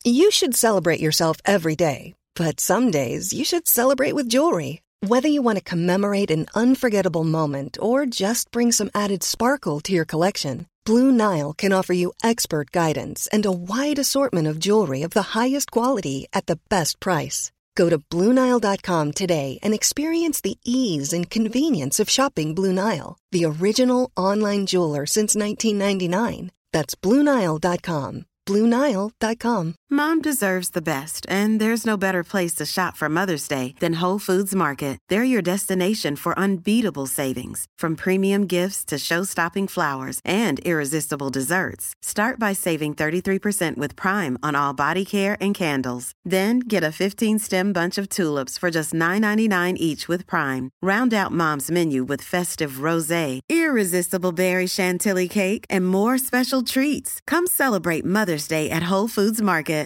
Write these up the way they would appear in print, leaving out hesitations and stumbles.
You should celebrate yourself every day, but some days you should celebrate with jewelry. Whether you want to commemorate an unforgettable moment or just bring some added sparkle to your collection, Blue Nile can offer you expert guidance and a wide assortment of jewelry of the highest quality at the best price. Go to BlueNile.com today and experience the ease and convenience of shopping Blue Nile, the original online jeweler since 1999. That's BlueNile.com. BlueNile.com. Mom deserves the best, and there's no better place to shop for Mother's Day than Whole Foods Market. They're your destination for unbeatable savings, from premium gifts to show-stopping flowers and irresistible desserts. Start by saving 33% with Prime on all body care and candles. Then get a 15-stem bunch of tulips for just $9.99 each with Prime. Round out Mom's menu with festive rosé, irresistible berry chantilly cake, and more special treats. Come celebrate Mother's Day at Whole Foods Market.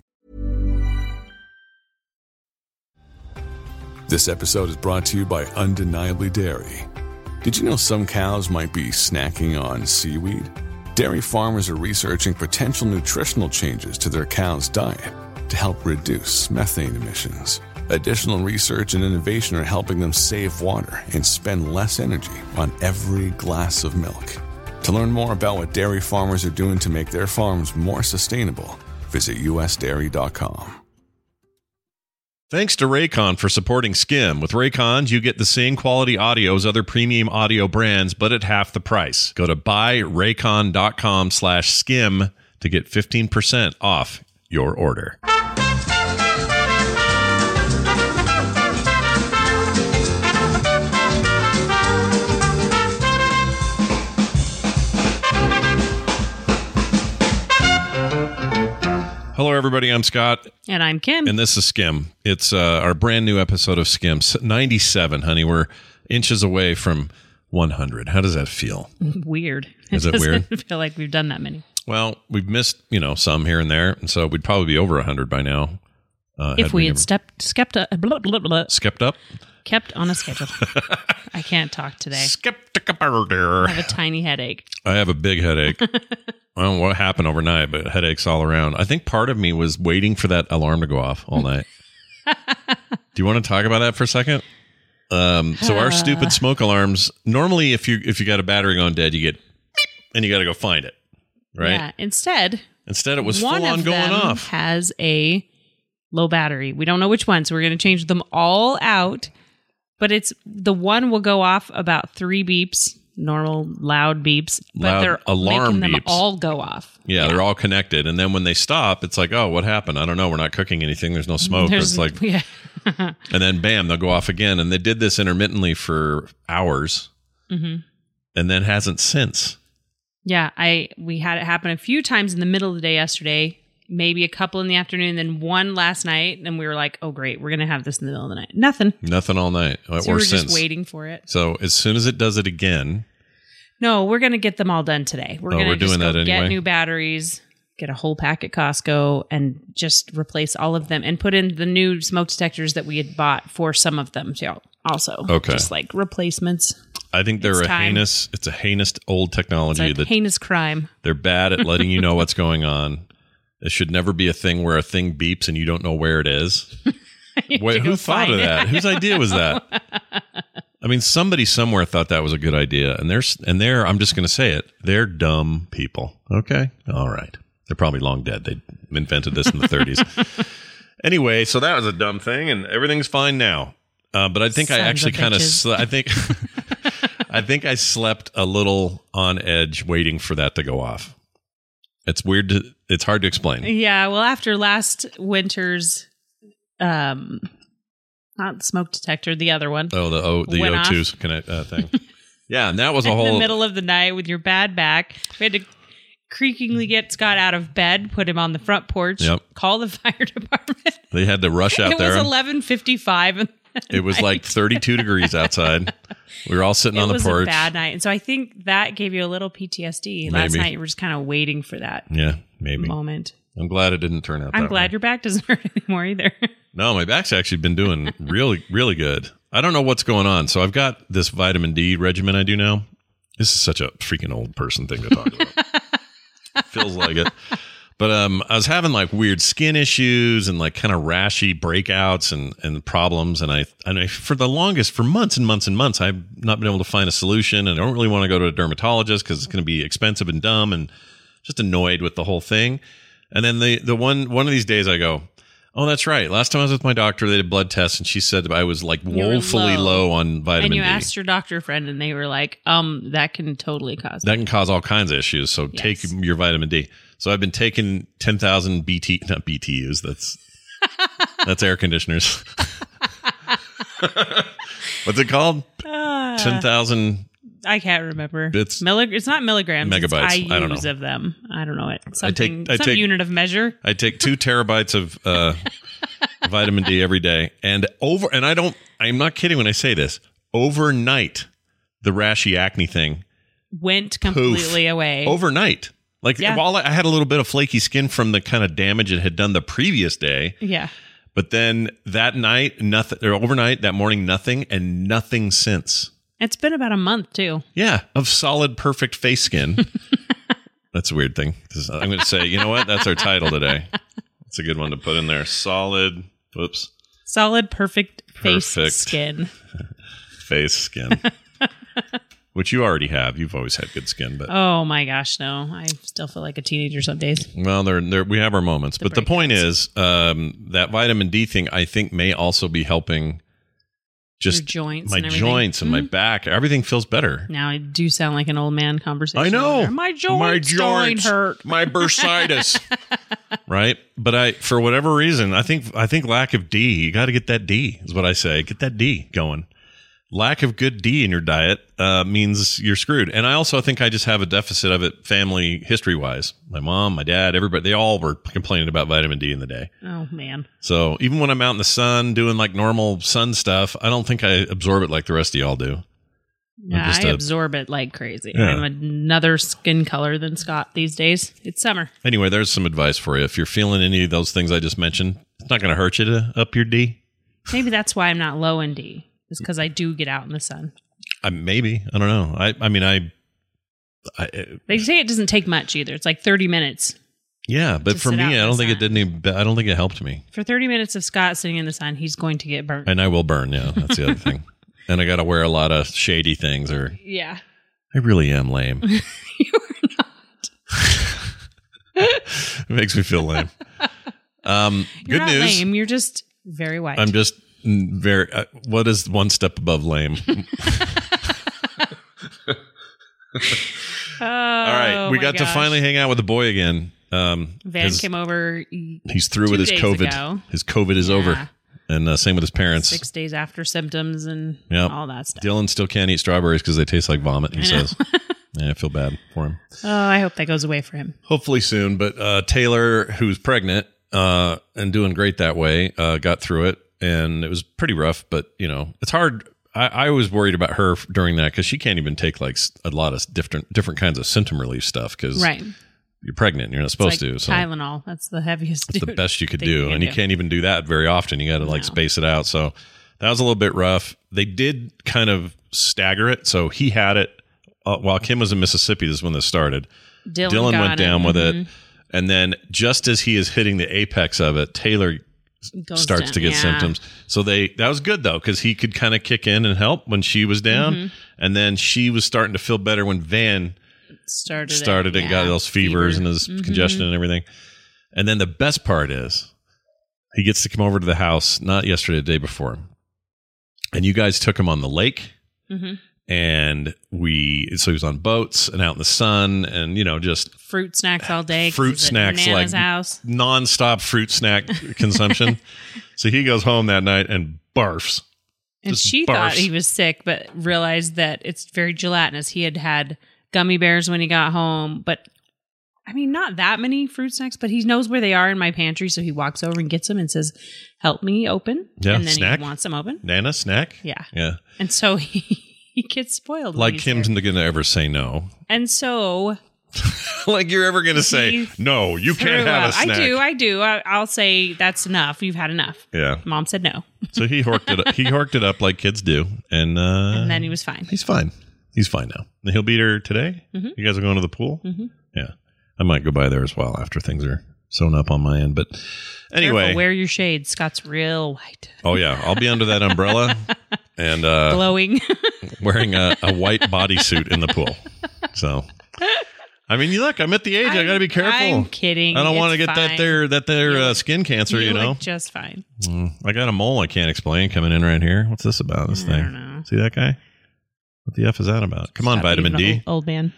This episode is brought to you by Undeniably Dairy. Did you know some cows might be snacking on seaweed? Dairy farmers are researching potential nutritional changes to their cows' diet to help reduce methane emissions. Additional research and innovation are helping them save water and spend less energy on every glass of milk. To learn more about what dairy farmers are doing to make their farms more sustainable, visit usdairy.com. Thanks to Raycon for supporting Skim. With Raycons, you get the same quality audio as other premium audio brands, but at half the price. Go to buyraycon.com/skim to get 15% off your order. Hello, everybody. I'm Scott. And I'm Kim. And this is Skim. It's our brand new episode of Skim. 97, honey. We're inches away from 100. How does that feel? Weird. Is it weird? I feel like we've done that many. Well, we've missed, some here and there. And so we'd probably be over 100 by now. If we had kept on a schedule. I can't talk today. I have a tiny headache. I have a big headache. I don't know what happened overnight, but headaches all around. I think part of me was waiting for that alarm to go off all night. Do you want to talk about that for a second? So our stupid smoke alarms, normally if you got a battery going dead, you get beep, and you got to go find it, right? Yeah. Instead it was full on going off. Has a low battery. We don't know which one, so we're going to change them all out. But the one will go off about 3 beeps. Normal loud beeps, but they're alarm making them beeps. All go off. Yeah, they're all connected. And then when they stop, it's like, oh, what happened? I don't know. We're not cooking anything. There's no smoke. It's like, yeah. And then bam, they'll go off again. And they did this intermittently for hours, and then hasn't since. Yeah, we had it happen a few times in the middle of the day yesterday, maybe a couple in the afternoon, then one last night, and we were like, oh great, we're gonna have this in the middle of the night. Nothing all night. So we were just waiting for it. So as soon as it does it again. No, we're gonna get them all done today. We're gonna doing that anyway. Get new batteries, get a whole pack at Costco, and just replace all of them and put in the new smoke detectors that we had bought for some of them too. Also, just like replacements. I think they're it's a heinous old technology. It's a heinous crime. They're bad at letting you know what's going on. It should never be a thing where a thing beeps and you don't know where it is. Wait, who thought of that? Whose idea was that? I mean, somebody somewhere thought that was a good idea. And they're, I'm just going to say it, they're dumb people. Okay? All right. They're probably long dead. They invented this in the 30s. Anyway, so that was a dumb thing, and everything's fine now. But I think I actually kind of, I think I slept a little on edge waiting for that to go off. It's weird. It's hard to explain. Yeah. Well, after last winter's, not smoke detector, the other one. Oh, the O2 thing. Yeah. And that was in the middle of the night with your bad back. We had to creakingly get Scott out of bed, put him on the front porch, call the fire department. They had to rush out there. It was 11:55. It was like 32 degrees outside. We were all sitting on the porch. It was a bad night. And so I think that gave you a little PTSD. Last night you were just kind of waiting for that moment. I'm glad it didn't turn out that way. I'm glad your back doesn't hurt anymore either. No, my back's actually been doing really, really good. I don't know what's going on. So I've got this vitamin D regimen I do now. This is such a freaking old person thing to talk about. Feels like it. But I was having like weird skin issues and like kind of rashy breakouts and problems. And I for months and months and months, I've not been able to find a solution. And I don't really want to go to a dermatologist because it's going to be expensive and dumb and just annoyed with the whole thing. And then the one of these days I go, oh, that's right. Last time I was with my doctor, they did blood tests, and she said I was like woefully low on vitamin D. And you asked your doctor friend, and they were like, that can totally cause that can cause all kinds of issues. So take your vitamin D. So I've been taking 10,000 not BTUs. That's air conditioners. What's it called? 10,000. I can't remember. It's not milligrams. Megabytes. It's I don't know. Of them. I don't know it. I take unit of measure. I take 2 terabytes of vitamin D every day, and I'm not kidding when I say this. Overnight, the rashy acne thing went completely away. Overnight. Like while I had a little bit of flaky skin from the kind of damage it had done the previous day. Yeah. But then that night, nothing, or overnight, that morning, nothing, and nothing since. It's been about a month, too. Yeah, of solid, perfect face skin. That's a weird thing. I'm going to say, you know what? That's our title today. It's a good one to put in there. Solid, perfect face skin. Face skin. Which you already have. You've always had good skin. But oh, my gosh, no. I still feel like a teenager some days. Well, we have our moments. But the point is, that vitamin D thing, I think, may also be helping just your joints my joints and my back. Everything feels better. Now I do sound like an old man conversation. I know. My joints don't hurt. My bursitis. Right? But for whatever reason, I think lack of D, you got to get that D is what I say. Get that D going. Lack of good D in your diet means you're screwed. And I also think I just have a deficit of it family history-wise. My mom, my dad, everybody, they all were complaining about vitamin D in the day. Oh, man. So even when I'm out in the sun doing like normal sun stuff, I don't think I absorb it like the rest of y'all do. Yeah, I absorb it like crazy. Yeah. I'm another skin color than Scott these days. It's summer. Anyway, there's some advice for you. If you're feeling any of those things I just mentioned, it's not going to hurt you to up your D. Maybe that's why I'm not low in D. It's because I do get out in the sun. Maybe. I don't know. I mean, they say it doesn't take much either. It's like 30 minutes. Yeah, but for me, I don't think it helped me. For 30 minutes of Scott sitting in the sun, he's going to get burned. And I will burn, yeah. That's the other thing. And I got to wear a lot of shady things. Yeah. I really am lame. You are not. It makes me feel lame. You're good not news. Lame. You're just very white. I'm just very. What is one step above lame? All right, we got to finally hang out with the boy again. Van came over. He's through with his COVID. Ago. His COVID is over, and same with his parents. 6 days after symptoms and all that stuff. Dylan still can't eat strawberries because they taste like vomit. He says. Yeah, I feel bad for him. Oh, I hope that goes away for him. Hopefully soon. But Taylor, who's pregnant and doing great that way, got through it, and it was pretty rough. But it's hard. I was worried about her during that because she can't even take like a lot of different kinds of symptom relief stuff because you're pregnant and you're not supposed to. So Tylenol, that's the heaviest. That's the best you could do, and you can't even do that very often. You got to space it out. So that was a little bit rough. They did kind of stagger it, so he had it while Kim was in Mississippi. This is when this started. Dylan went down with it, and then just as he is hitting the apex of it, Taylor starts to get symptoms. So that was good though, because he could kind of kick in and help when she was down, and then she was starting to feel better when Van started and got those fevers and his congestion and everything. And then the best part is he gets to come over to the house, not yesterday, the day before, and you guys took him on the lake, and so he was on boats and out in the sun, and just fruit snacks all day. Fruit snacks, Nana's like house. Nonstop fruit snack consumption. So he goes home that night and barfs. And she thought he was sick, but realized that it's very gelatinous. He had gummy bears when he got home, but I mean, not that many fruit snacks, but he knows where they are in my pantry. So he walks over and gets them and says, "Help me open." Yeah, and then snack. He wants them open. Nana, snack. Yeah. Yeah. And so he gets spoiled. Like Kim's not going to ever say no. And so... like you're ever going to say, no, you can't have a snack. I do. I'll say, that's enough. You've had enough. Yeah. Mom said no. So he horked it up. He horked it up like kids do. And then he was fine. He's fine. He's fine now. And he'll beat her today? You guys are going to the pool? Yeah. I might go by there as well after things are sewn up on my end. But anyway. Careful, wear your shades. Scott's real white. Oh, yeah. I'll be under that umbrella and glowing. wearing a white bodysuit in the pool. So, I mean, look, I'm at the age. I got to be careful. I'm kidding. I don't want to get that there skin cancer, you know? Look just fine. I got a mole I can't explain coming in right here. What's this about, this thing? I don't know. See that guy? What the F is that about? Come on, vitamin D. Old man.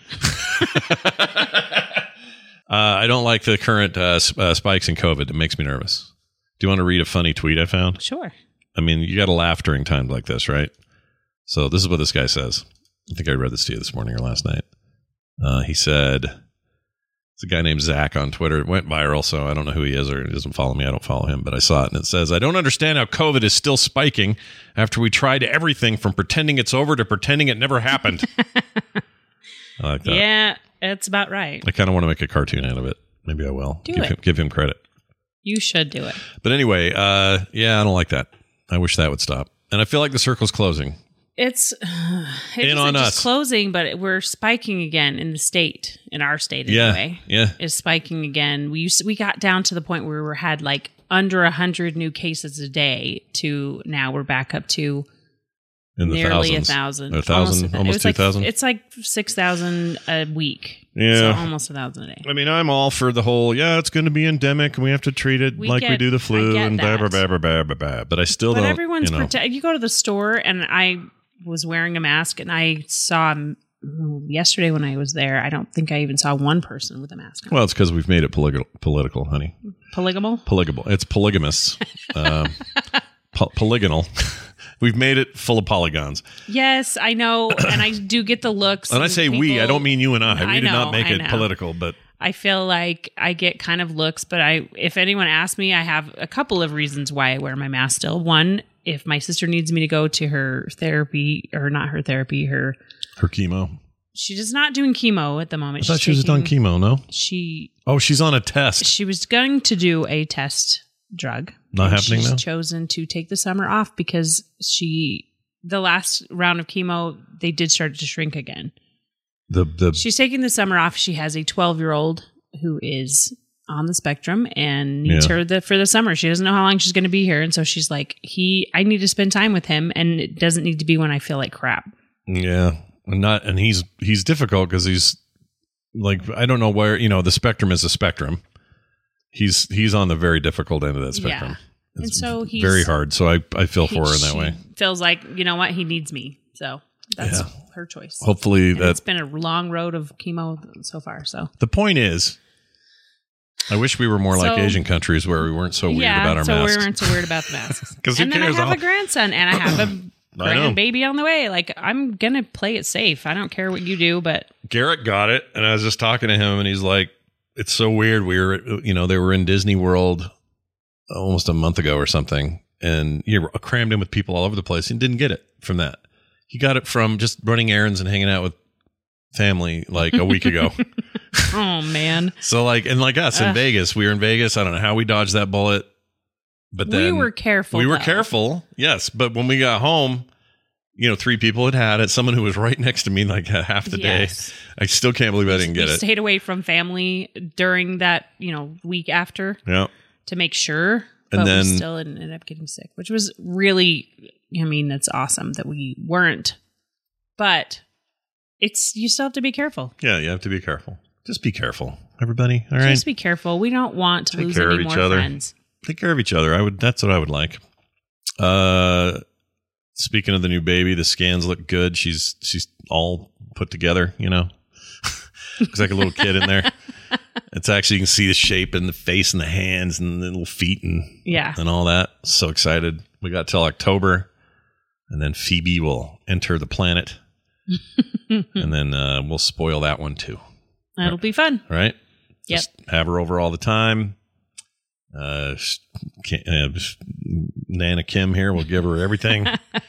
I don't like the current spikes in COVID. It makes me nervous. Do you want to read a funny tweet I found? Sure. I mean, you got to laugh during times like this, right? So this is what this guy says. I think I read this to you this morning or last night. He said, it's a guy named Zach on Twitter. It went viral, so I don't know who he is, or he doesn't follow me. I don't follow him, but I saw it, and it says, I don't understand how COVID is still spiking after we tried everything from pretending it's over to pretending it never happened. I like that. Yeah, it's about right. I kind of want to make a cartoon out of it. Maybe I will. Give him credit. You should do it. But anyway, yeah, I don't like that. I wish that would stop. And I feel like the circle's closing. It's on us. Just closing, but we're spiking again in the state, in our state anyway. Yeah. Is spiking again. We got down to the point where we had like under 100 new cases a day to now we're back up to in the nearly thousands. 1,000. Almost 2,000. It's like 6,000 a week. Yeah. So almost 1,000 a day. I mean, I'm all for the whole, it's going to be endemic and we have to treat it we do the flu and blah, blah, blah, blah, blah, blah. But I still don't. But everyone's you go to the store, and I was wearing a mask, and I saw yesterday when I was there, I don't think I even saw one person with a mask on. Well, it's because we've made it political, honey. Polygamous? It's polygamous. Polygonal. We've made it full of polygons. Yes, I know, and I do get the looks. And I say we, I don't mean you and I. We did not make it political, but I feel like I get kind of looks, but if anyone asks me, I have a couple of reasons why I wear my mask still. One, if my sister needs me to go to her therapy, or not her therapy, her chemo. She's not doing chemo at the moment. I thought she was done chemo, no? She's on a test. She was going to do a test drug. Not happening now? She's chosen to take the summer off because the last round of chemo, they did start to shrink again. She's taking the summer off. She has a 12-year-old who is on the spectrum and needs her for the summer. She doesn't know how long she's going to be here. And so she's like, I need to spend time with him, and it doesn't need to be when I feel like crap. Yeah. And he's difficult because he's like, I don't know where, the spectrum is a spectrum. He's on the very difficult end of that spectrum. Yeah. And so he's very hard. So I feel for her in that way. Feels like, you know what? He needs me. So that's her choice. Hopefully it's been a long road of chemo so far. So the point is, I wish we were more like Asian countries where we weren't so weird about our masks. We weren't so weird about the masks. And then I have a grandson, and I have a grandbaby on the way. Like, I'm going to play it safe. I don't care what you do, but Garrett got it, and I was just talking to him, and he's like, it's so weird. We were, they were in Disney World almost a month ago or something, and you're crammed in with people all over the place, and didn't get it from that. He got it from just running errands and hanging out with family like a week ago. Oh, man. So like us in Vegas, we were in Vegas. I don't know how we dodged that bullet, but then we were careful. We were careful. Yes. But when we got home, 3 people had it. Someone who was right next to me, like half the day. I still can't believe I didn't get it. Stayed away from family during that, week after to make sure. But then we still ended up getting sick, which was really, that's awesome that we weren't. But you still have to be careful. Yeah, you have to be careful. Just be careful, everybody. All right. Just be careful. We don't want to lose any more friends. Take care of each other. That's what I would like. Speaking of the new baby, the scans look good. She's all put together, Looks like a little kid in there. It's actually, you can see the shape and the face and the hands and the little feet and all that. So excited. We got till October, and then Phoebe will enter the planet. And then we'll spoil that one too. That'll be fun. Right? Yep. Just have her over all the time. Nana Kim here will give her everything.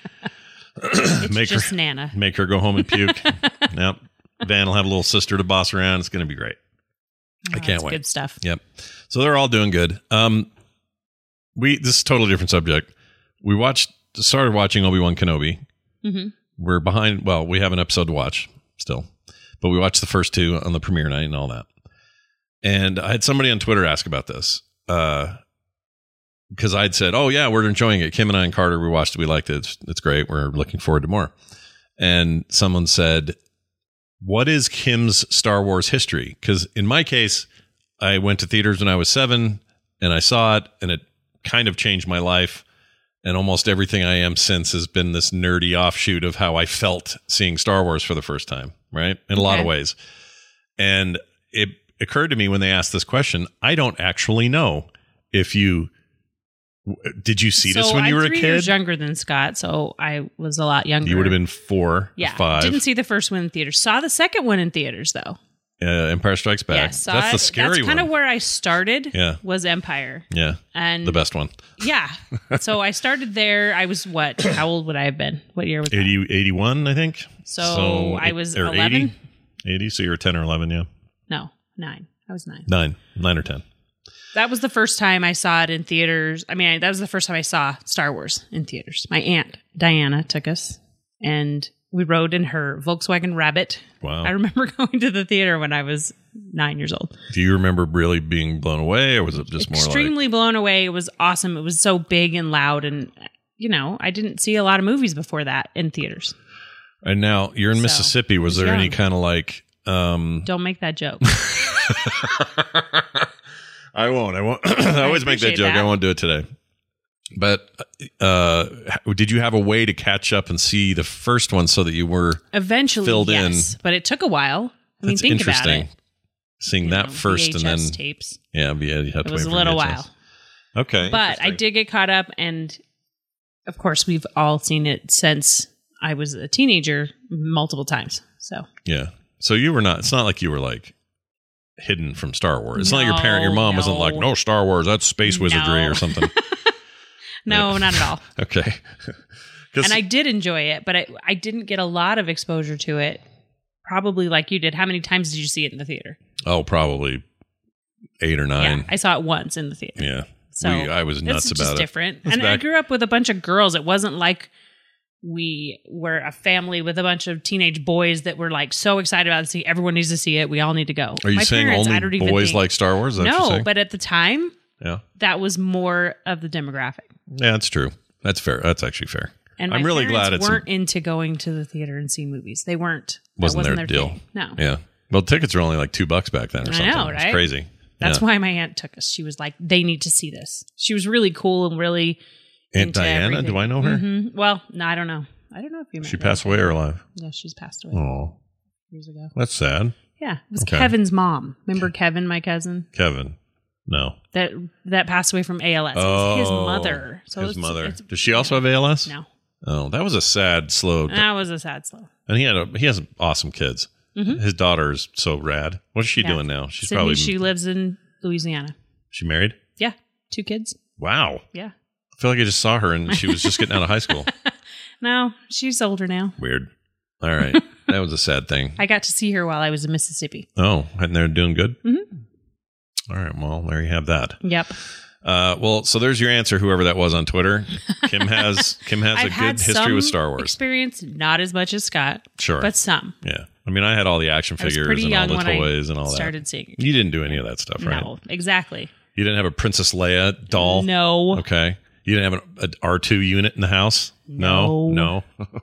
It's Nana. Make her go home and puke. Yep. Van will have a little sister to boss around. It's going to be great. I can't wait. Good stuff. Yep. So they're all doing good. This is a totally different subject. We started watching Obi-Wan Kenobi. Mm-hmm. We're behind. Well, we have an episode to watch still, but we watched the first 2 on the premiere night and all that. And I had somebody on Twitter ask about this because I'd said, oh, yeah, we're enjoying it. Kim and I and Carter, we watched it. We liked it. It's great. We're looking forward to more. And someone said, what is Kim's Star Wars history? Because in my case, I went to theaters when I was 7 and I saw it and it kind of changed my life. And almost everything I am since has been this nerdy offshoot of how I felt seeing Star Wars for the first time, right? In a lot of ways. And it occurred to me when they asked this question, I don't actually know if you did you see this when you were a kid? I'm 3 years younger than Scott, so I was a lot younger. You would have been 4 or 5. Didn't see the first one in theaters. Saw the second one in theaters though. Empire Strikes Back. Yeah, that's the scary one. That's kind of where I started. Yeah. Was Empire. Yeah, and the best one. Yeah, so I started there. I was what? How old would I have been? What year was that? 81, I think. So I was 11. 80. So you were 10 or 11, yeah. No, 9. I was 9. 9 or 10. That was the first time I saw it in theaters. I mean, that was the first time I saw Star Wars in theaters. My aunt, Diana, took us, and we rode in her Volkswagen Rabbit. Wow. I remember going to the theater when I was 9 years old. Do you remember really being blown away, or was it just extremely blown away? It was awesome. It was so big and loud, and, I didn't see a lot of movies before that in theaters. And now you're in Mississippi. Was there any kind of like... Don't make that joke. I won't. I always make that joke. I won't do it today. But did you have a way to catch up and see the first one so that you were eventually filled in? But it took a while. That's think interesting. About it. Seeing that first VHS and then tapes. Yeah, you had to wait for VHS. It was a little while. Okay, but I did get caught up, and of course, we've all seen it since I was a teenager multiple times. So yeah, so you were not. It's not like you were like hidden from Star Wars. It's not like your mom wasn't like, no Star Wars, that's space wizardry or something. No, not at all. Okay. And I did enjoy it, but I didn't get a lot of exposure to it. Probably like you did. How many times did you see it in the theater? Oh, probably 8 or 9. Yeah, I saw it once in the theater. Yeah. So I was nuts about it. It's different. And I grew up with a bunch of girls. It wasn't like we were a family with a bunch of teenage boys that were like so excited about it. Everyone needs to see it. We all need to go. Are you saying only boys like Star Wars? No, but at the time, yeah, that was more of the demographic. Yeah, that's true. That's fair. That's actually fair. And I'm really glad it's weren't into going to the theater and seeing movies. They weren't. Wasn't their deal. Thing. No. Yeah. Well, tickets are only like $2 back then or something. I know, right? It's crazy. That's why my aunt took us. She was like, they need to see this. She was really cool and really Aunt Diana? Everything. Do I know her? Mm-hmm. Well, no, I don't know. I don't know if you met her. She passed away or alive? Yeah, she's passed away. Oh. Years ago. That's sad. Yeah. It was Kevin's mom. Remember Kevin, my cousin? Kevin. No. That passed away from ALS. It was his mother. So his mother. Does she also have ALS? No. Oh, that was a sad, slow. That was a sad, slow. And he has awesome kids. Mm-hmm. His daughter is so rad. What is she doing now? She's Sydney, she lives in Louisiana. She married? Yeah. 2 kids. Wow. Yeah. I feel like I just saw her and she was just getting out of high school. No, she's older now. Weird. All right. That was a sad thing. I got to see her while I was in Mississippi. Oh, and they're doing good? Mm-hmm. All right. Well, there you have that. Yep. Well, so there's your answer, whoever that was on Twitter. Kim has a good history with Star Wars. Experience, not as much as Scott. Sure. But some. Yeah. I mean, I had all the action figures and all the toys and all that. Started seeing. You didn't do any of that stuff, right? No, exactly. You didn't have a Princess Leia doll? No. Okay. You didn't have an R2 unit in the house? No.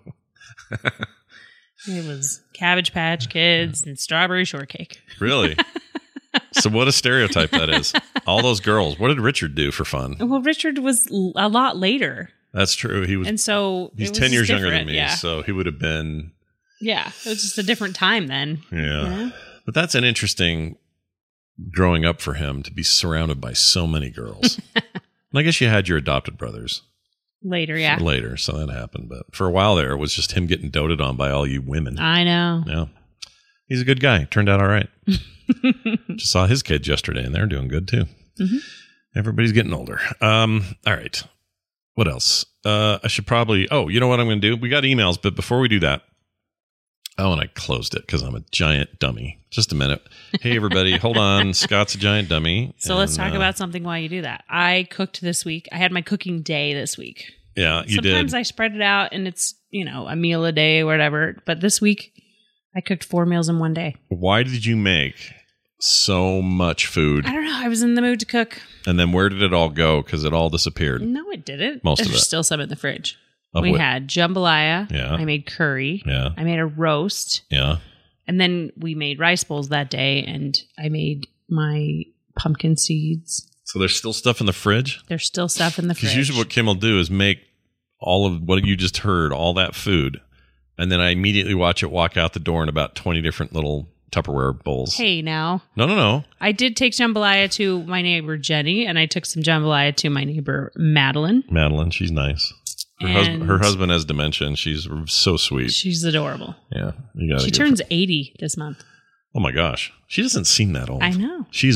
It was Cabbage Patch Kids and Strawberry Shortcake. Really? So what a stereotype that is. All those girls. What did Richard do for fun? Well, Richard was a lot later. That's true. He's 10 years younger than me, so he would have been... Yeah, it was just a different time then. Yeah. You know? But that's an interesting growing up for him to be surrounded by so many girls. And I guess you had your adopted brothers. Later, yeah. Later, so that happened. But for a while there, it was just him getting doted on by all you women. I know. Yeah. He's a good guy. Turned out all right. Just saw his kids yesterday, and they're doing good, too. Mm-hmm. Everybody's getting older. All right. What else? I should probably... Oh, you know what I'm going to do? We got emails, but before we do that... Oh, and I closed it because I'm a giant dummy. Just a minute. Hey, everybody. Hold on. Scott's a giant dummy. So let's talk about something while you do that. I cooked this week. I had my cooking day this week. Yeah, you did. Sometimes I spread it out and it's, a meal a day or whatever. But this week, I cooked 4 meals in one day. Why did you make so much food. I don't know. I was in the mood to cook. And then where did it all go? Because it all disappeared. No, it didn't. Most of There's it. still some in the fridge. Of We what? had jambalaya. Yeah. I made curry. Yeah. I made a roast. Yeah. And then we made rice bowls that day, and I made my pumpkin seeds. So there's still stuff in the fridge? There's still stuff in the fridge. Because usually what Kim will do is make all of what you just heard, all that food, and then I immediately watch it walk out the door in about 20 different little Tupperware bowls. Hey, now. No. I did take jambalaya to my neighbor Jenny, and I took some jambalaya to my neighbor Madeline. Madeline, she's nice. Her husband has dementia, and she's so sweet. She's adorable. Yeah. You gotta She give her- turns 80 this month. Oh my gosh. She doesn't seem that old. I know. She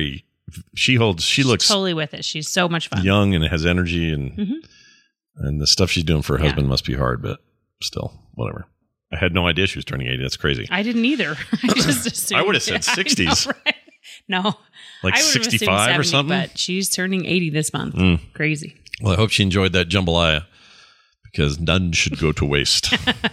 looks Totally with it. She's so much fun. young and has energy, and Mm-hmm. and the stuff she's doing for her husband must be hard, but still, whatever. I had no idea she was turning 80. That's crazy. I didn't either. I just assumed. I would have said 60s. I know, right? No. Like I would've assumed 65 or 70, something? But she's turning 80 this month. Crazy. Well, I hope she enjoyed that jambalaya, because none should go to waste.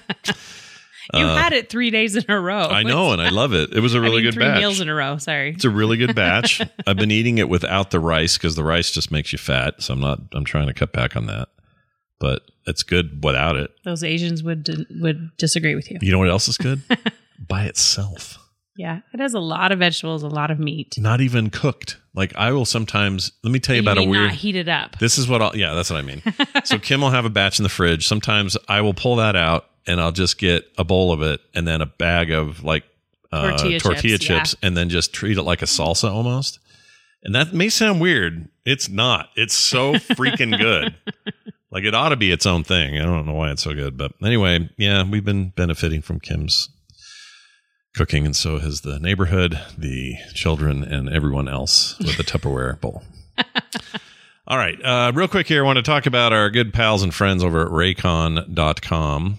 You had it 3 days in a row. I know, and I love it. It was a really good 3 batch. meals in a row. Sorry. It's a really good batch. I've been eating it without the rice because the rice just makes you fat. So I'm trying to cut back on that. But it's good without it. Those Asians would disagree with you. You know what else is good? By itself. Yeah. It has a lot of vegetables, a lot of meat. Not even cooked. Like I will sometimes, let me tell you about a mean weird. not heated up. This is what that's what I mean. So Kim will have a batch in the fridge. Sometimes I will pull that out and I'll just get a bowl of it and then a bag of like tortilla chips and then just treat it like a salsa almost. And that may sound weird. It's not. It's so freaking good. Like it ought to be its own thing. I don't know why it's so good. But anyway, yeah, we've been benefiting from Kim's cooking, and so has the neighborhood, the children, and everyone else with the Tupperware bowl. All right. Real quick here, I want to talk about our good pals and friends over at Raycon.com.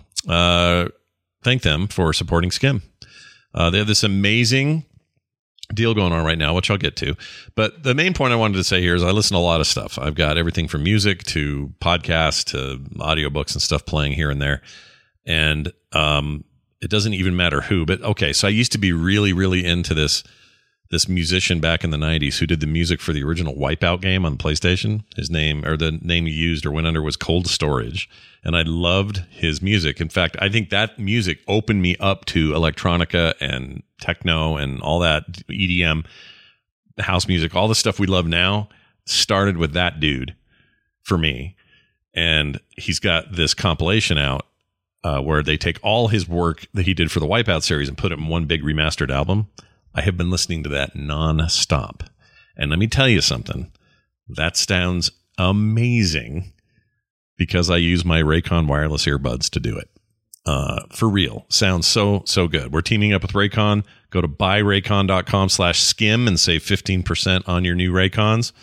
Thank them for supporting Skim. They have this amazing deal going on right now, which I'll get to. But the main point I wanted to say here is I listen to a lot of stuff. I've got everything from music to podcasts to audiobooks and stuff playing here and there. And it doesn't even matter who. But okay, so I used to be really, really into this musician back in the 90s who did the music for the original Wipeout game on PlayStation. His name, or the name he used or went under, was Cold Storage. And I loved his music. In fact, I think that music opened me up to electronica and techno and all that EDM, house music, all the stuff we love now started with that dude for me. And he's got this compilation out where they take all his work that he did for the Wipeout series and put it in one big remastered album. I have been listening to that nonstop. And let me tell you something. That sounds amazing because I use my Raycon wireless earbuds to do it. For real. Sounds so good. We're teaming up with Raycon. Go to buyraycon.com/skim and save 15% on your new Raycons.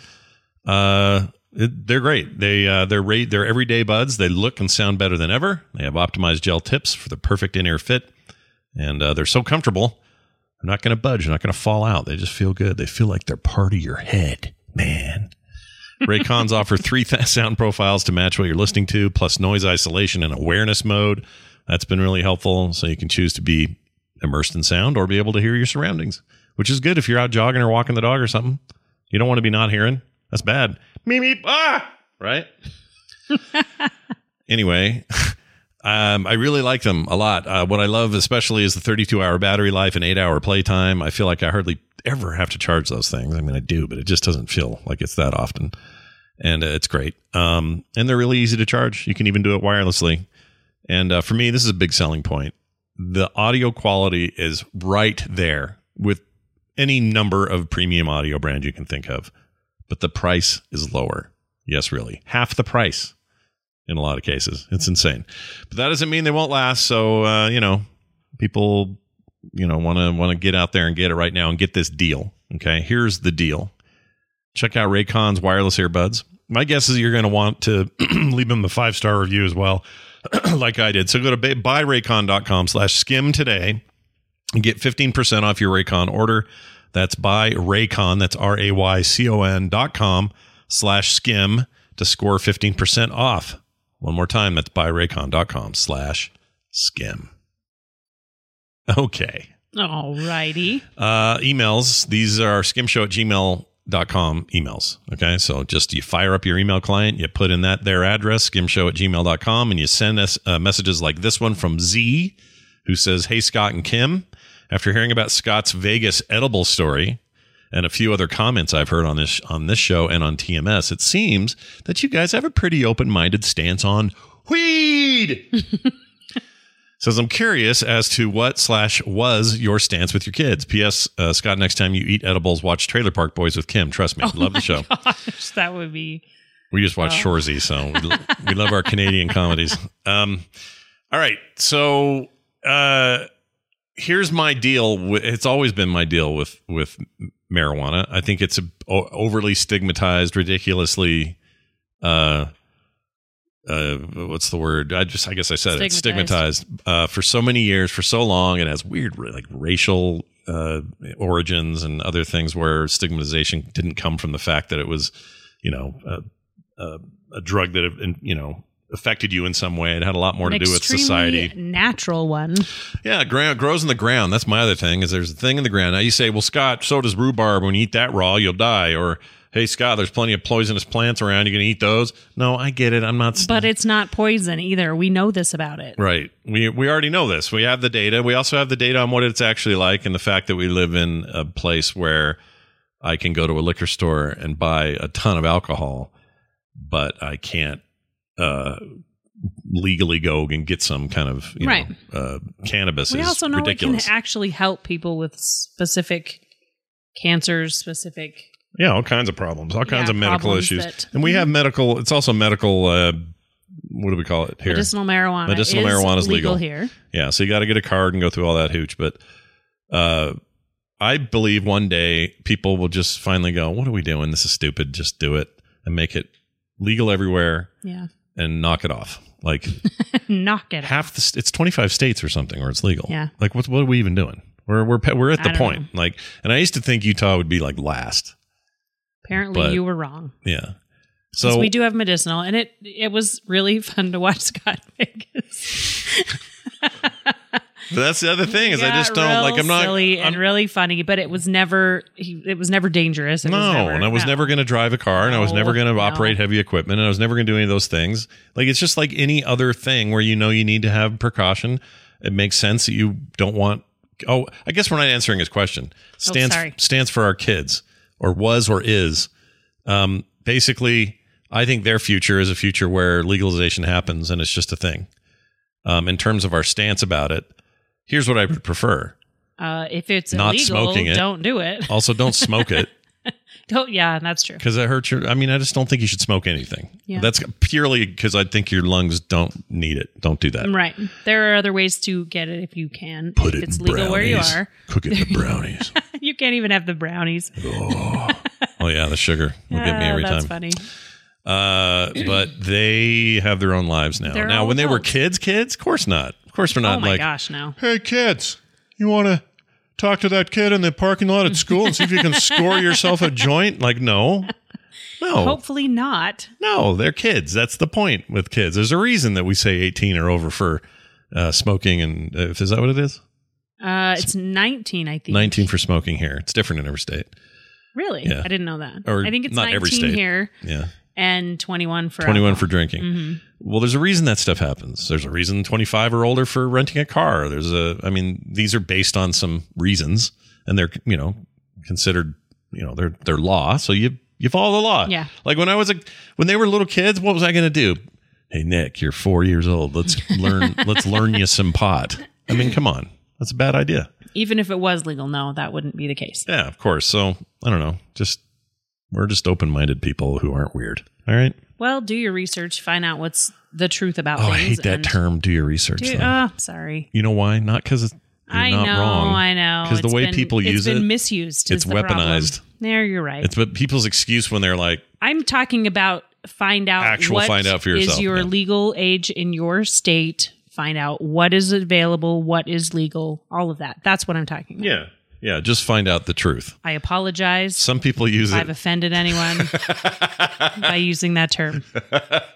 They're great. They're everyday buds. They look and sound better than ever. They have optimized gel tips for the perfect in-ear fit. And they're so comfortable. They're not going to budge. They're not going to fall out. They just feel good. They feel like they're part of your head, man. Raycons offer 3 sound profiles to match what you're listening to, plus noise isolation and awareness mode. That's been really helpful. So you can choose to be immersed in sound or be able to hear your surroundings, which is good if you're out jogging or walking the dog or something. You don't want to be not hearing. That's bad. Meep, meep, right? Anyway, I really like them a lot. What I love especially is the 32-hour battery life and 8-hour playtime. I feel like I hardly ever have to charge those things. I mean, I do, but it just doesn't feel like it's that often. And it's great. And they're really easy to charge. You can even do it wirelessly. And for me, this is a big selling point. The audio quality is right there with any number of premium audio brands you can think of. But the price is lower. Yes, really. Half the price in a lot of cases. It's insane. But that doesn't mean they won't last. So, people, want to get out there and get it right now and get this deal. Okay, here's the deal. Check out Raycon's wireless earbuds. My guess is you're going to want to leave them a 5-star review as well, like I did. So go to buyraycon.com/skim today and get 15% off your Raycon order. That's buyraycon. That's RAYCON.com/skim to score 15% off. One more time, that's buyraycon.com/skim. Okay, All righty. Emails. These are skimshow@gmail.com emails. Okay. So just you fire up your email client, you put in their address, skimshow@gmail.com, and you send us messages like this one from Z, who says, "Hey, Scott and Kim, after hearing about Scott's Vegas edible story and a few other comments I've heard on this show and on TMS, it seems that you guys have a pretty open-minded stance on weed." Says, "I'm curious as to what/was your stance with your kids. P.S. Scott, next time you eat edibles, watch Trailer Park Boys with Kim. Trust me, love the show." Gosh, that would be... We just watch Shoresy, so we love our Canadian comedies. All right, so here's my deal. It's always been my deal with marijuana. I think it's overly stigmatized, ridiculously... what's the word? I guess I said it. Stigmatized for so many years, for so long. It has weird, like racial origins and other things where stigmatization didn't come from the fact that it was, a drug that affected you in some way. It had a lot more to do with society. Natural one. Yeah, grows in the ground. That's my other thing. Is there's a thing in the ground. Now you say, well, Scott, so does rhubarb. When you eat that raw, you'll die. Or, hey, Scott, there's plenty of poisonous plants around. You're going to eat those? No, I get it. I'm not. But it's not poison either. We know this about it. Right. We already know this. We have the data. We also have the data on what it's actually like, and the fact that we live in a place where I can go to a liquor store and buy a ton of alcohol, but I can't legally go and get some kind of cannabis. We also know ridiculous. It can actually help people with specific cancers, specific... Yeah, all kinds of problems, all kinds of medical issues. And we have medical, it's also medical, what do we call it here? Medicinal marijuana. Medicinal marijuana is legal here. Yeah, so you got to get a card and go through all that hooch. But I believe one day people will just finally go, what are we doing? This is stupid. Just do it and make it legal everywhere. Yeah. And knock it off. Like, knock it off. It's 25 states or something where it's legal. Yeah. Like, what are we even doing? We're at the point. Like, and I used to think Utah would be like last. Apparently, you were wrong. Yeah. So we do have medicinal, and it was really fun to watch Scott Vegas. But that's the other thing is I just don't like. I'm not silly and really funny, but it was never dangerous. And I was never going to drive a car, and I was never going to operate heavy equipment, and I was never going to do any of those things. Like, it's just like any other thing where you need to have precaution. It makes sense that you don't want. Oh, I guess we're not answering his question. Stands for our kids, or was or is. Basically, I think their future is a future where legalization happens, and it's just a thing. In terms of our stance about it. Here's what I would prefer. If it's not illegal, smoking it. Don't do it. Also, don't smoke it. Yeah, that's true. Because it hurts I just don't think you should smoke anything. Yeah. That's purely because I think your lungs don't need it. Don't do that. Right. There are other ways to get it if you can. Put if it it's in legal brownies. where you are. Cook it in the brownies. You can't even have the brownies. Oh yeah, the sugar will get me every time. That's funny. But they have their own lives now. Now, when they were kids, of course not. Of course, they're not oh my gosh, no. Hey, kids, you want to talk to that kid in the parking lot at school and see if you can score yourself a joint? Like, no. Hopefully not. No, they're kids. That's the point with kids. There's a reason that we say 18 or over for smoking. And is that what it is? It's 19, I think. 19 for smoking here. It's different in every state. Really? Yeah. I didn't know that. Or I think it's not 19 every state. here. Yeah. And 21 for 21 alcohol. for drinking. Mm-hmm. Well, there's a reason that stuff happens. There's a reason 25 or older for renting a car. These are based on some reasons, and they're, considered, they're law. So you follow the law. Yeah. Like when they were little kids, what was I going to do? Hey, Nick, you're 4 years old. Let's learn you some pot. Come on. That's a bad idea. Even if it was legal, no, that wouldn't be the case. Yeah, of course. So I don't know. We're just open-minded people who aren't weird. All right. Well, do your research. Find out what's the truth about things. I hate that term, do your research. Sorry. You know why? Not because you're not wrong. I know. Because the way people use it. It's been misused. It's weaponized. Problem. There, you're right. It's people's excuse when they're like. I'm talking about find out for yourself, is your legal age in your state. Find out what is available, what is legal, all of that. That's what I'm talking about. Yeah. Yeah, just find out the truth. I apologize. Some people use it. I've offended anyone by using that term.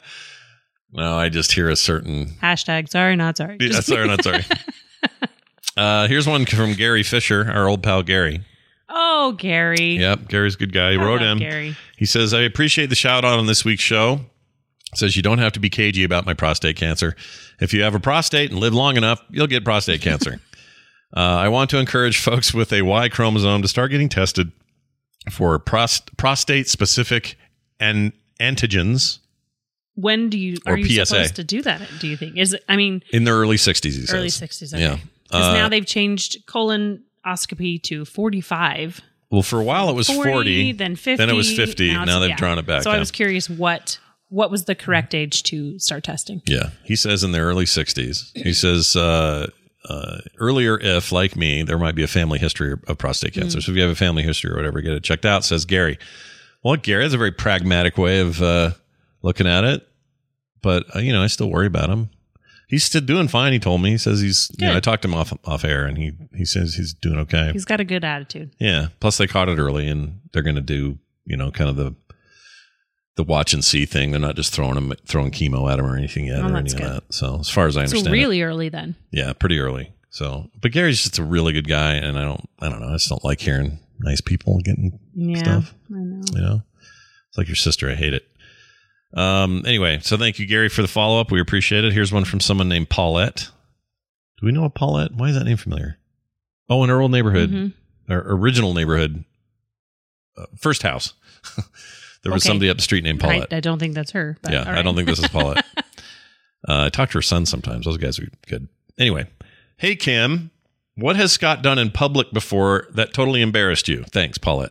No, I just hear a certain... Hashtag sorry, not sorry. Yeah, sorry, not sorry. Here's one from Gary Fisher, our old pal Gary. Oh, Gary. Yep, Gary's a good guy. He wrote in. Gary. He says, I appreciate the shout out on this week's show. Says you don't have to be cagey about my prostate cancer. If you have a prostate and live long enough, you'll get prostate cancer. I want to encourage folks with a Y chromosome to start getting tested for prostate-specific antigens. When are you PSA. supposed to do that? Do you think? In the early 60s, he says. Early 60s, okay. Yeah. Because now they've changed colonoscopy to 45. Well, for a while it was 40, then 50. Then it was 50. Now they've drawn it back. So I was curious what was the correct age to start testing? Yeah. He says in the early 60s. He says earlier if, like me, there might be a family history of prostate cancer. So if you have a family history or whatever, get it checked out, says Gary. Well, Gary has a very pragmatic way of looking at it. But, I still worry about him. He's still doing fine, he told me. He says he's, I talked to him off air, and he says he's doing okay. He's got a good attitude. Yeah. Plus, they caught it early, and they're going to do, kind of the watch and see thing. They're not just throwing chemo at him or anything yet or any of that. So, as far as I understand, so really early then. Yeah, pretty early. So, but Gary's just a really good guy, and I don't know. I just don't like hearing nice people getting stuff. I know. It's like your sister. I hate it. Anyway, so thank you, Gary, for the follow-up. We appreciate it. Here's one from someone named Paulette. Do we know a Paulette? Why is that name familiar? Oh, in our old neighborhood, our original neighborhood, first house. There was somebody up the street named Paulette. I don't think that's her. But yeah, I don't think this is Paulette. I talk to her son sometimes. Those guys are good. Anyway, hey, Kim, what has Scott done in public before that totally embarrassed you? Thanks, Paulette.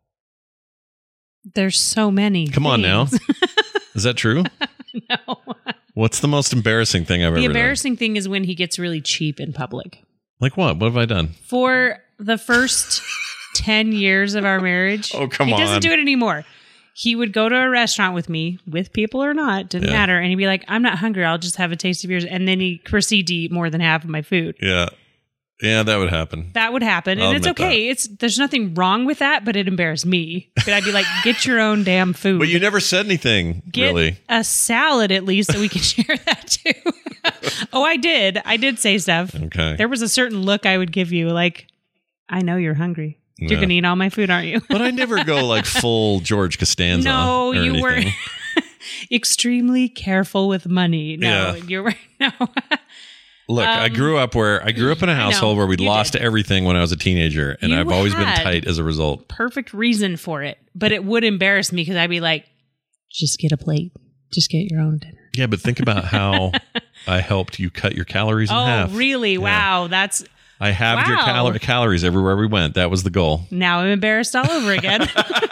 There's so many. Come on now. Is that true? No. What's the most embarrassing thing I've ever done? The embarrassing thing is when he gets really cheap in public. Like what? What have I done? For the first 10 years of our marriage. Oh, come on. He doesn't do it anymore. He would go to a restaurant with me, with people or not, didn't matter. And he'd be like, I'm not hungry. I'll just have a taste of yours. And then he'd proceed to eat more than half of my food. Yeah. Yeah, that would happen. That would happen. And it's okay. There's nothing wrong with that, but it embarrassed me. But I'd be like, get your own damn food. But you never said anything, really. Get a salad at least so we can share that too. Oh, I did. I did say stuff. Okay. There was a certain look I would give you, like, I know you're hungry. Yeah. You're going to eat all my food, aren't you? But I never go like full George Costanza. No, you anything. were extremely careful with money. No, you were. No. Look, I grew up in a household where we lost everything when I was a teenager, and I've always been tight as a result. Perfect reason for it, but it would embarrass me because I'd be like, just get a plate. Just get your own dinner. Yeah, but think about how I helped you cut your calories in half. Oh, really? Yeah. Wow. I halved your calories everywhere we went. That was the goal. Now I'm embarrassed all over again.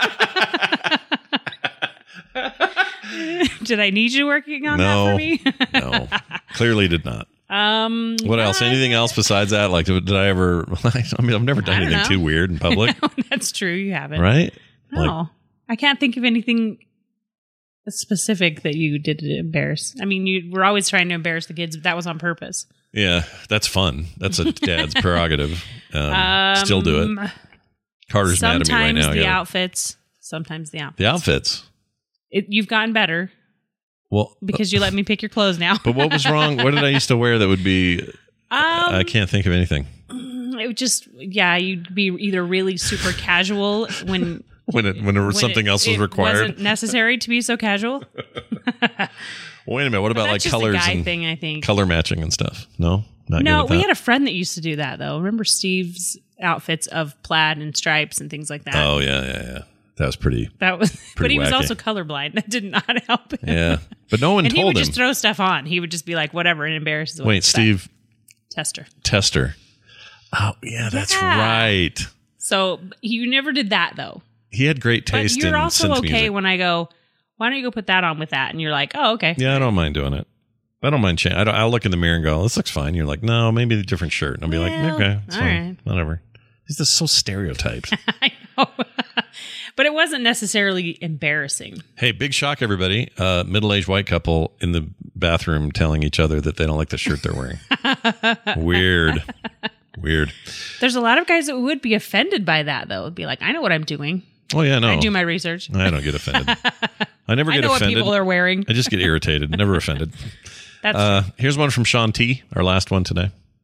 Did I need you working on that for me? No, clearly did not. What else? Anything else besides that? Like, did I ever? I mean, I've never done anything too weird in public. No, that's true. You haven't, right? No, I can't think of anything specific that you did to embarrass. I mean, you were always trying to embarrass the kids, but that was on purpose. Yeah, that's fun. That's a dad's prerogative. Still do it. Carter's mad at me right now. Sometimes the outfits. The outfits. You've gotten better. Well, because you let me pick your clothes now. But what was wrong? What did I used to wear that would be? I can't think of anything. It would just, you'd be either really super casual when something else was required. It wasn't necessary to be so casual. Wait a minute. What about like colors and thing, I think. Color matching and stuff? No, we had a friend that used to do that though. Remember Steve's outfits of plaid and stripes and things like that? Oh yeah. That was pretty. But he was wacky. also colorblind. That did not help him. Yeah, but no one and told him. He would just throw stuff on. He would just be like, whatever, and embarrasses. Wait, Steve. Tester. Oh yeah, that's right. So you never did that though. He had great taste in synth music. You're also okay when I go, why don't you go put that on with that? And you're like, oh, okay. Yeah, I don't mind doing it. I don't mind changing. I'll look in the mirror and go, this looks fine. You're like, no, maybe a different shirt. And I'll be like, okay, it's fine. Right. Whatever. He's just so stereotyped. I know. But it wasn't necessarily embarrassing. Hey, big shock, everybody. Middle-aged white couple in the bathroom telling each other that they don't like the shirt they're wearing. Weird. There's a lot of guys that would be offended by that, though. It'd be like, I know what I'm doing. Oh, yeah, no. I do my research. I don't get offended. I never get offended. I know what people are wearing. I just get irritated. Never offended. Here's one from Sean T., our last one today.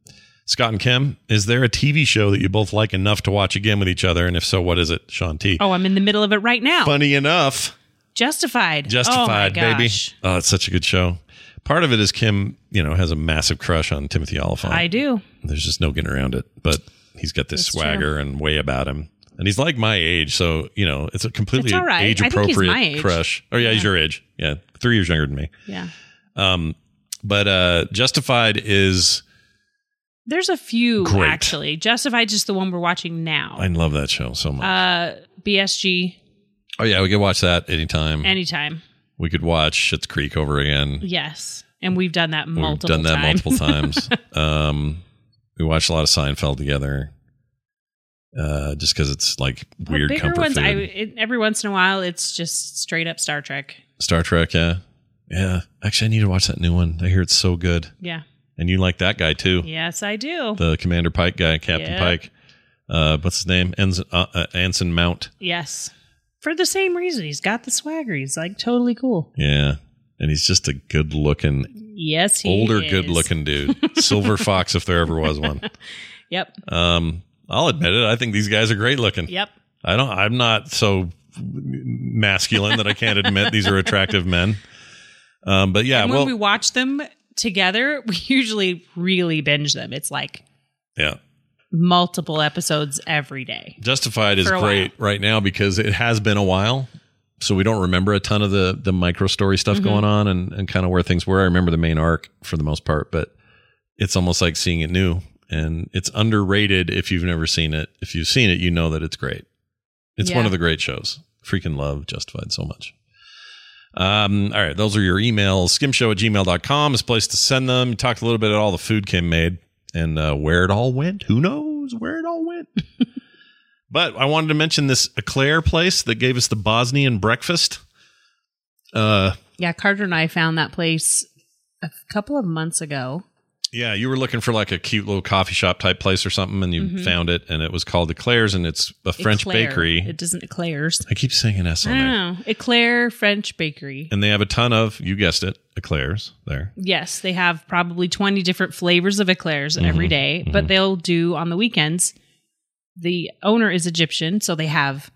Scott and Kim, is there a TV show that you both like enough to watch again with each other? And if so, what is it, Sean T? Oh, I'm in the middle of it right now. Funny enough. Justified. Justified, oh my baby. gosh. Oh, it's such a good show. Part of it is Kim, has a massive crush on Timothy Olyphant. I do. There's just no getting around it. But he's got this swagger and way about him. And he's like my age. So, it's a completely age-appropriate crush. Oh, yeah, he's your age. Yeah, 3 years younger than me. Yeah. But Justified is... There's a few, great. Actually. Justified is the one we're watching now. I love that show so much. BSG. Oh, yeah, we could watch that anytime. Anytime. We could watch Schitt's Creek over again. Yes. And we've done that multiple times. We've done that multiple times. We watched a lot of Seinfeld together. Just because it's like weird comfort food. Every once in a while, it's just straight up Star Trek. Star Trek, yeah. Yeah. Actually, I need to watch that new one. I hear it's so good. Yeah. And you like that guy, too. Yes, I do. The Commander Pike guy, Captain Pike. What's his name? Anson Mount. Yes. For the same reason. He's got the swagger. He's like totally cool. Yeah. And he's just a good-looking... Yes, he older, is. good-looking dude. Silver fox, if there ever was one. Yep. I'll admit it. I think these guys are great looking. Yep. I'm not so masculine that I can't admit these are attractive men. But yeah, and when we watch them together, we usually really binge them. It's like multiple episodes every day. Justified is great right now because it has been a while. So we don't remember a ton of the micro story stuff going on and kind of where things were. I remember the main arc for the most part, but it's almost like seeing it new. And it's underrated if you've never seen it. If you've seen it, you know that it's great. It's one of the great shows. Freaking love Justified so much. All right, those are your emails. skimshow@gmail.com is a place to send them. You talked a little bit about all the food Kim made and where it all went. Who knows where it all went? But I wanted to mention this Eclair place that gave us the Bosnian breakfast. Yeah, Carter and I found that place a couple of months ago. Yeah, you were looking for like a cute little coffee shop type place or something, and you found it, and it was called Eclairs, and it's a French bakery. It doesn't Eclairs. I keep saying an S on there. I don't know. Eclair French bakery. And they have a ton of, you guessed it, Eclairs there. Yes, they have probably 20 different flavors of Eclairs every day, but they'll do on the weekends. The owner is Egyptian, so they have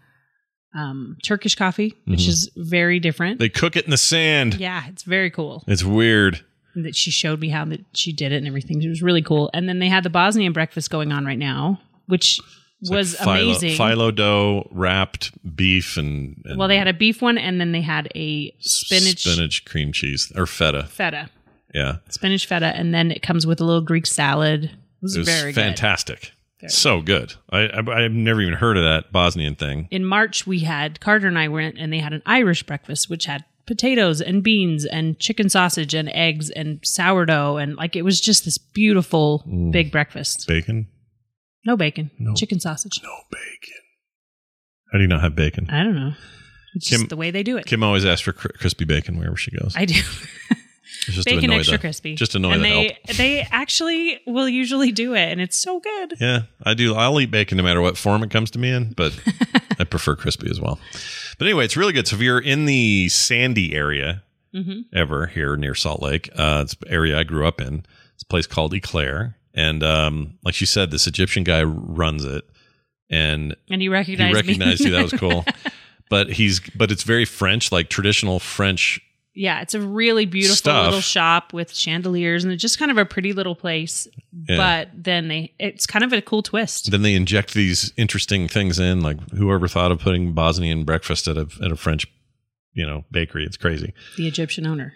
Turkish coffee, which is very different. They cook it in the sand. Yeah, it's very cool. It's weird. That she showed me how that she did it and everything. It was really cool. And then they had the Bosnian breakfast going on right now, which was amazing. Phyllo dough, wrapped beef, and well, they had a beef one, and then they had a spinach cream cheese or feta. Yeah, spinach feta, and then it comes with a little Greek salad. It was very fantastic. So good. I've never even heard of that Bosnian thing. In March, Carter and I went, and they had an Irish breakfast, which had potatoes and beans and chicken sausage and eggs and sourdough. And like, it was just this beautiful big breakfast. Bacon? No bacon. No. Chicken sausage. No bacon. How do you not have bacon? I don't know. It's just the way they do it. Kim always asks for crispy bacon wherever she goes. I do. Just bacon extra crispy. Just annoy and the help. They actually will usually do it, and it's so good. Yeah, I do. I'll eat bacon no matter what form it comes to me in, but I prefer crispy as well. But anyway, it's really good. So if you're in the Sandy area ever here near Salt Lake, it's an area I grew up in. It's a place called Eclair. And like she said, this Egyptian guy runs it. And he recognized you. That was cool. But it's very French, like traditional French. Yeah, it's a really beautiful little shop with chandeliers, and it's just kind of a pretty little place. Yeah. But then it's kind of a cool twist. Then they inject these interesting things in, like whoever thought of putting Bosnian breakfast at a French, bakery. It's crazy. The Egyptian owner.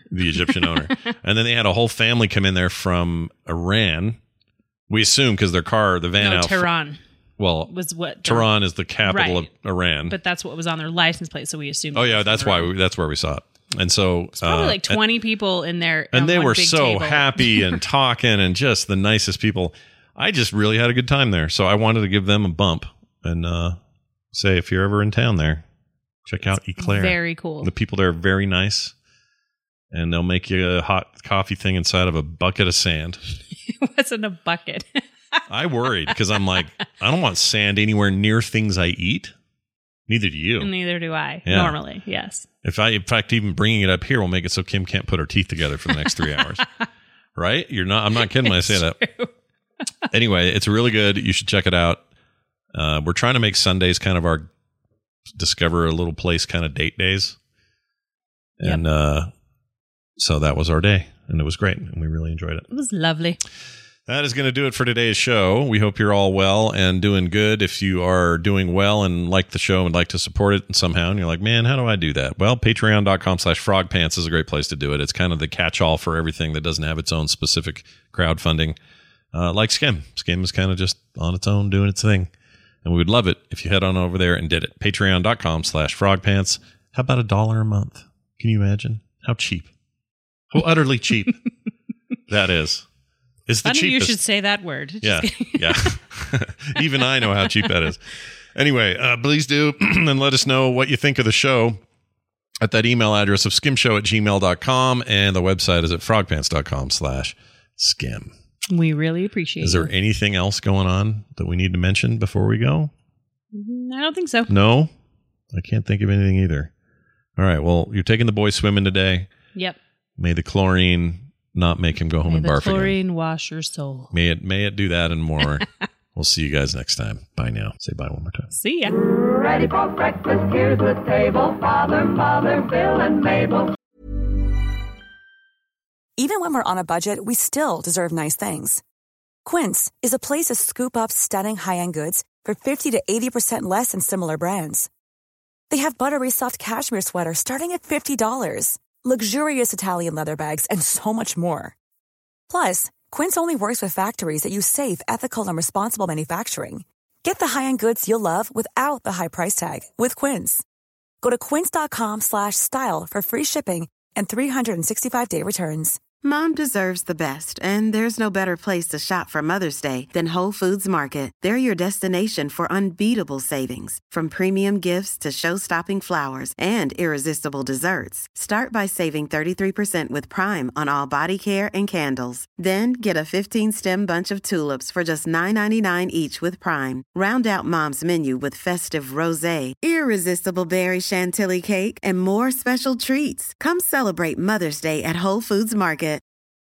And then they had a whole family come in there from Iran. We assume because the van out. Tehran. Well, Tehran is the capital of Iran. But that's what was on their license plate, so we assumed. Oh yeah, that's where we saw it. And so it's probably like 20 people in there. And they were so happy and talking and just the nicest people. I just really had a good time there. So I wanted to give them a bump and say, if you're ever in town there, check out Eclair. Very cool. The people there are very nice. And they'll make you a hot coffee thing inside of a bucket of sand. It wasn't a bucket. I worried because I'm like, I don't want sand anywhere near things I eat. Neither do you. Neither do I. Yeah. Normally, yes. In fact, even bringing it up here will make it so Kim can't put her teeth together for the next 3 hours. Right? I'm not kidding when I say that. Anyway, it's really good. You should check it out. We're trying to make Sundays kind of our discover a little place kind of date days. And so that was our day, and it was great, and we really enjoyed it. It was lovely. That is going to do it for today's show. We hope you're all well and doing good. If you are doing well and like the show and like to support it somehow, and you're like, man, how do I do that? Well, patreon.com/frogpants is a great place to do it. It's kind of the catch-all for everything that doesn't have its own specific crowdfunding. Like Skim. Skim is kind of just on its own doing its thing. And we would love it if you head on over there and did it. Patreon.com/frogpants. How about $1 a month? Can you imagine? How cheap. How utterly cheap that is. It's the cheapest. You should say that word. Yeah. Even I know how cheap that is. Anyway, please do and let us know what you think of the show at that email address of skimshow@gmail.com, and the website is at frogpants.com/skim. We really appreciate it. Is there anything else going on that we need to mention before we go? I don't think so. No? I can't think of anything either. All right. Well, you're taking the boys swimming today. Yep. May the chlorine not make him go home and barf again. Chlorine wash your soul. May it do that and more. We'll see you guys next time. Bye now. Say bye one more time. See ya. Ready for breakfast, here's the table. Father, Mother, Bill, and Mabel. Even when we're on a budget, we still deserve nice things. Quince is a place to scoop up stunning high-end goods for 50 to 80% less than similar brands. They have buttery soft cashmere sweaters starting at $50, luxurious Italian leather bags, and so much more. Plus, Quince only works with factories that use safe, ethical, and responsible manufacturing. Get the high-end goods you'll love without the high price tag with Quince. Go to quince.com/style for free shipping and 365-day returns. Mom deserves the best, and there's no better place to shop for Mother's Day than Whole Foods Market. They're your destination for unbeatable savings, from premium gifts to show-stopping flowers and irresistible desserts. Start by saving 33% with Prime on all body care and candles. Then get a 15-stem bunch of tulips for just $9.99 each with Prime. Round out Mom's menu with festive rosé, irresistible berry chantilly cake, and more special treats. Come celebrate Mother's Day at Whole Foods Market.